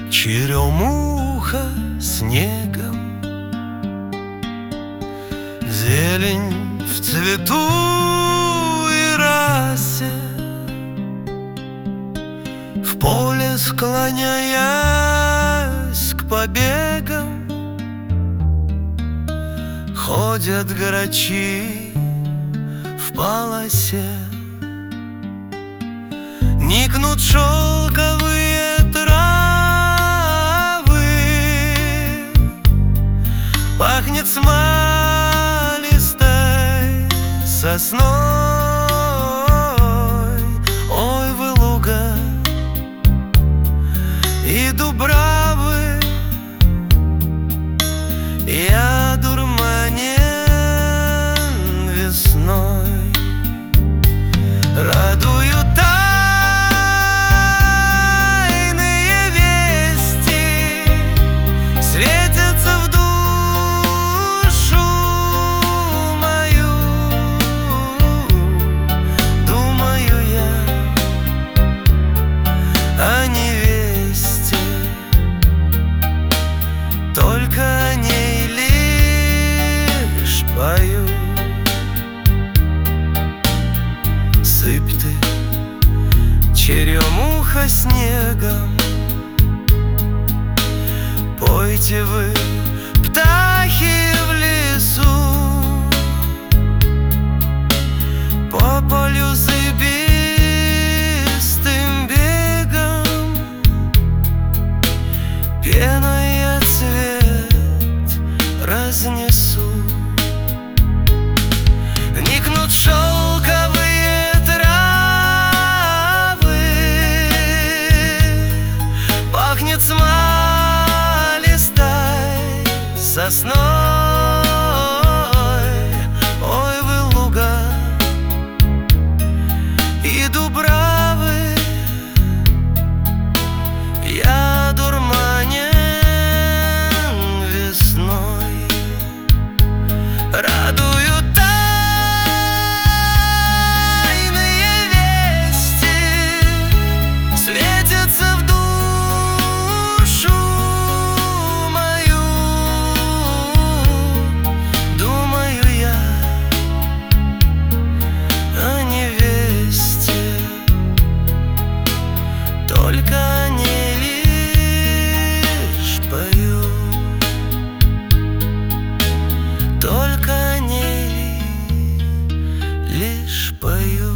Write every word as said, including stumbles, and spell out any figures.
черемуха снегом, зелень в цвету и расе, в поле склоняясь к побегам, ходят грачи в полосе. Никнут шелковые травы, пахнет смолистой сосной. Ой, вы луга и дубравы, я дурманен весной. Радую тайные вести, светятся в душу мою. Думаю я о невесте, только о ней лишь пою. Сыпь ты, черемуха снегом, пойте вы, птахи в лесу, по полю зыбистым бегом, пеной я цвет разнесу. Никнут шелковые травы, пахнет смолистой сосной. Ой, вы луга и дубравы, я дурманен весной. Радую тайные вести, светятся в душу мою. Думаю я о невесте, только о ней лишь пою. Только о ней лишь пою.